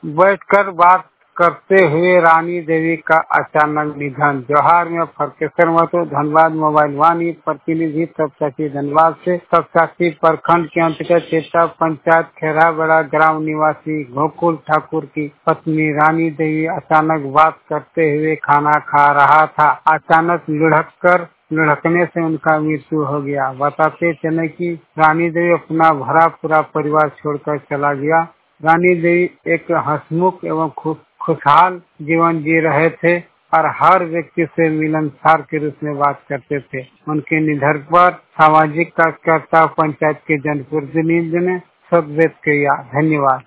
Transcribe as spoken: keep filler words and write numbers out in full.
बैठकर बात करते हुए रानी देवी का अचानक निधन। जोहार में फरकेश्वर महतो, धनबाद मोबाइल वाणी प्रतिनिधि तपचाची धनबाद से। तपचाची प्रखंड के अंतर्गत चेता पंचायत खेरा बड़ा ग्राम निवासी गोकुल ठाकुर की पत्नी रानी देवी अचानक बात करते हुए खाना खा रहा था। अचानक लुढ़क कर लुढ़कने से उनका मृत्यु हो गया। बताते चले कि रानी देवी अपना भरा पूरा परिवार छोड़कर चला गया। रानी देवी एक हंसमुख एवं खुशहाल जीवन जी रहे थे और हर व्यक्ति से मिलनसार के रूप में बात करते थे। उनके निधन पर सामाजिक कार्यकर्ता पंचायत के जनप्रतिनिधियों ने शोक व्यक्त किया। धन्यवाद।